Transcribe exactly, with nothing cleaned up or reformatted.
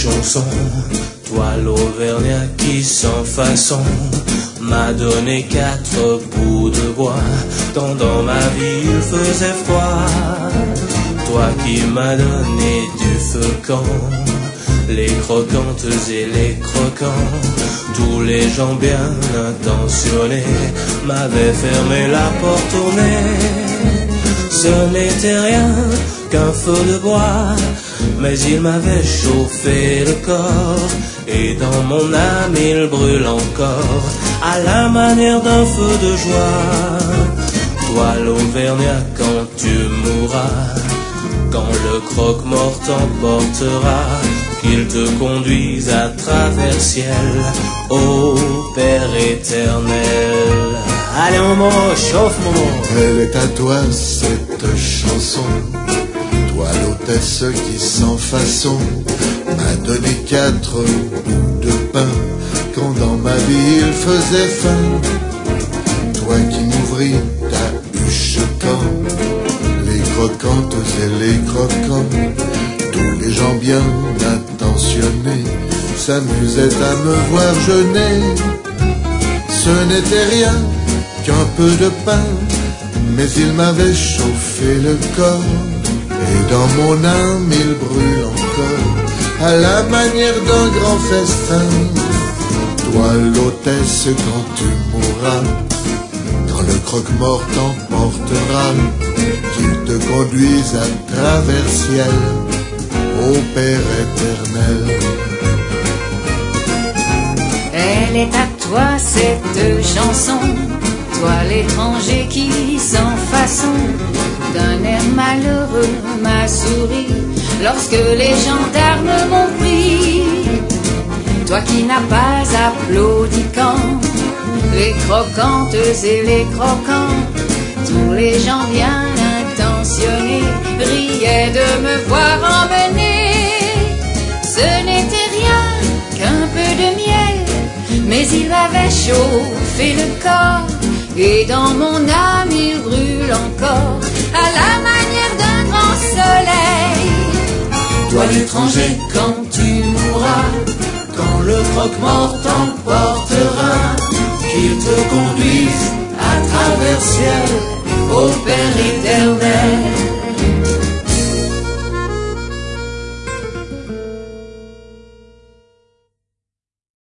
chanson, toi l'Auvergnat qui sans façon m'a donné quatre bouts de bois, tant dans ma vie il faisait froid. Toi qui m'as donné du feu quand les croquantes et les croquants, tous les gens bien intentionnés m'avaient fermé la porte au nez. Ce n'était rien qu'un feu de bois, mais il m'avait chauffé le corps, et dans mon âme il brûle encore, à la manière d'un feu de joie. Toi l'Auvergnat quand tu mourras, quand le croque-mort t'emportera, qu'il te conduise à travers ciel, ô Père éternel. Allez Momo, chauffe Momo. Elle est à toi cette chanson, toi l'hôtesse qui sans façon m'a donné quatre bouts de pain, quand dans ma vie il faisait faim. Toi qui m'ouvris ta huche quand les croquantes et les croquants, tous les gens bien intentionnés s'amusaient à me voir jeûner. Ce n'était rien qu'un peu de pain, mais il m'avait chauffé le corps, et dans mon âme il brûle encore, à la manière d'un grand festin. Toi l'hôtesse quand tu mourras, quand le croque-mort t'emportera, qu'il te conduise à travers ciel, ô Père éternel. Elle est à toi cette chanson, toi l'étranger qui sans façon d'un air malheureux m'a souri lorsque les gendarmes m'ont pris. Toi qui n'as pas applaudi quand les croquantes et les croquants, tous les gens bien intentionnés riaient de me voir emmener. Ce n'était rien qu'un peu de miel, mais il m'avait chauffé le corps, et dans mon âme il brûle encore, à la manière d'un grand soleil. Toi l'étranger quand tu mourras, quand le croque-mort t'emportera, qu'il te conduise à travers ciel, ô Père éternel.